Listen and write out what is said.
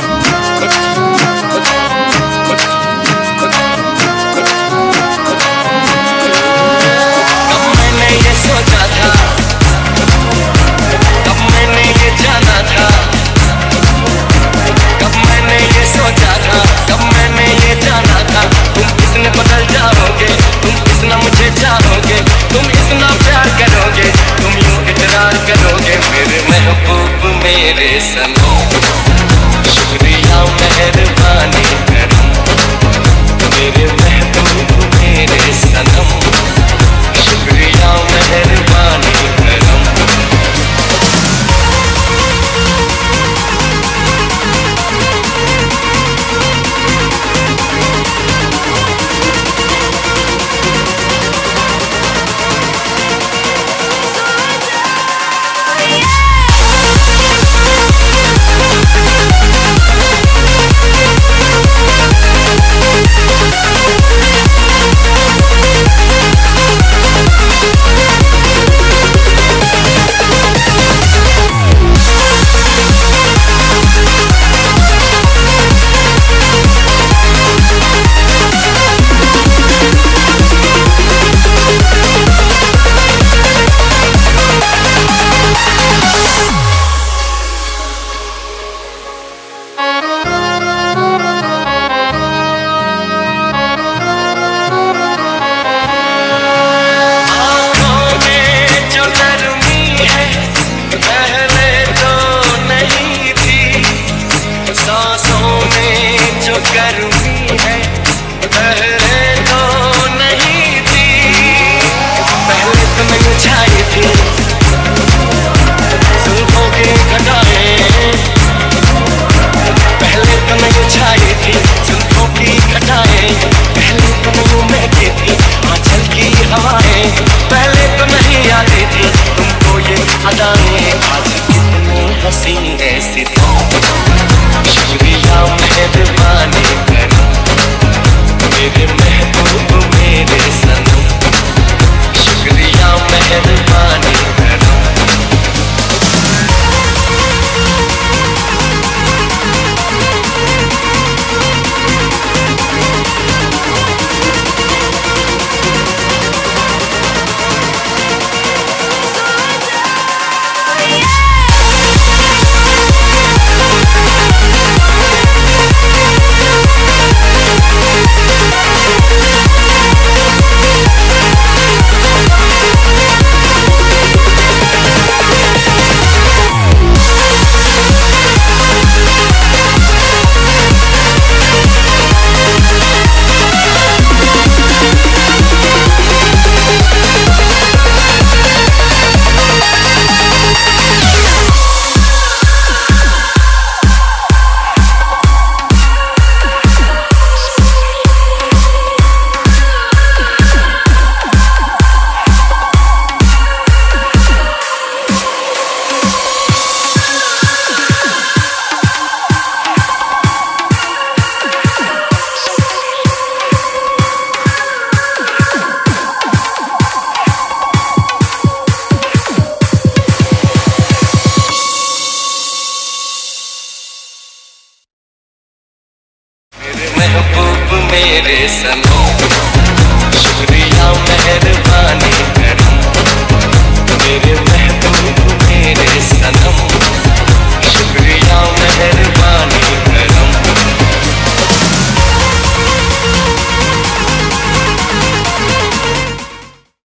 मेरे सनम शुक्रिया मेहरबानी करम, मेरे महबूब मेरे सनम शुक्रिया मेहरबानी करम। गर्मी है पहले तो नहीं थी, पहले तो नहीं छाई थी जुल्फों की घटाएं, पहले तो नहीं छाई थी जुल्फों की घटाएं, पहले तो नहीं महकी थी आंचल की हवाएं, पहले तो नहीं आती थी तुमको ये अदाएं, आज कितनी हसीन ऐसी शुक्रिया मेहरबानी करम, मेरे महबूब मेरे सनम शुक्रिया मेहरबानी करम। महबूब मेरे सनम शुक्रिया मेहरबानी